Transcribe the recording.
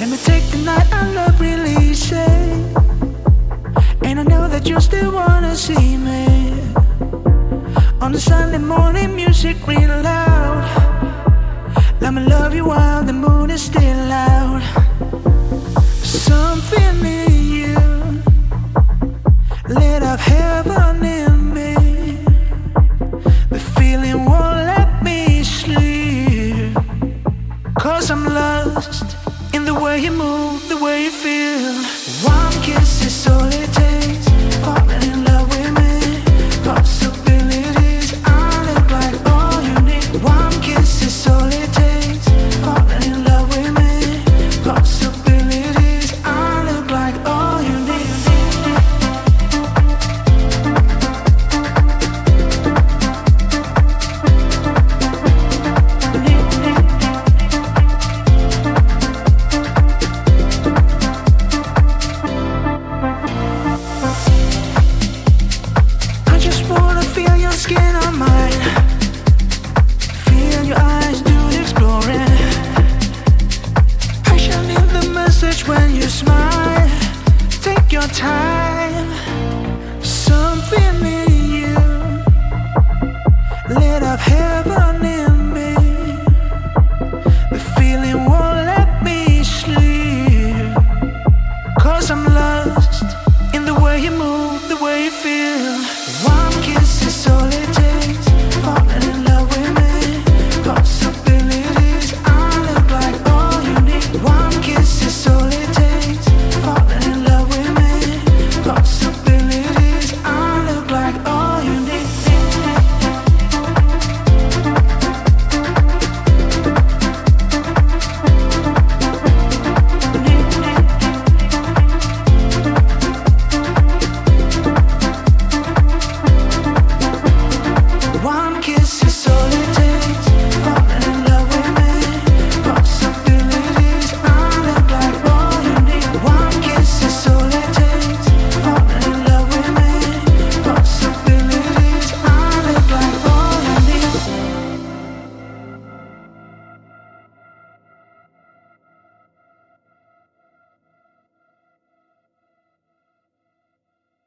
Let me take the night our love releases. And I know that you still wanna see me. On a Sunday morning, music real loud. Let me love you while the moon is still out. Something in you lit up heaven in